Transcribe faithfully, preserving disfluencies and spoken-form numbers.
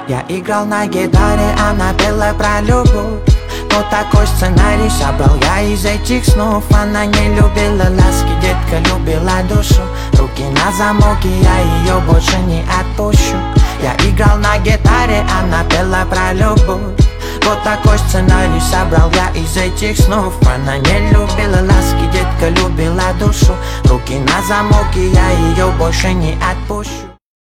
Я играл на гитаре, она пела про любовь. Но такой сценарий собрал я из этих снов. Она не любила ласки, детка любила душу. Руки на замок, и я ее больше не отпущу. Я играл на гитаре, она пела про любовь. Вот такой сценарий собрал я из этих снов. Она не любила ласки, детка любила душу. Руки на замок, и я ее больше не отпущу.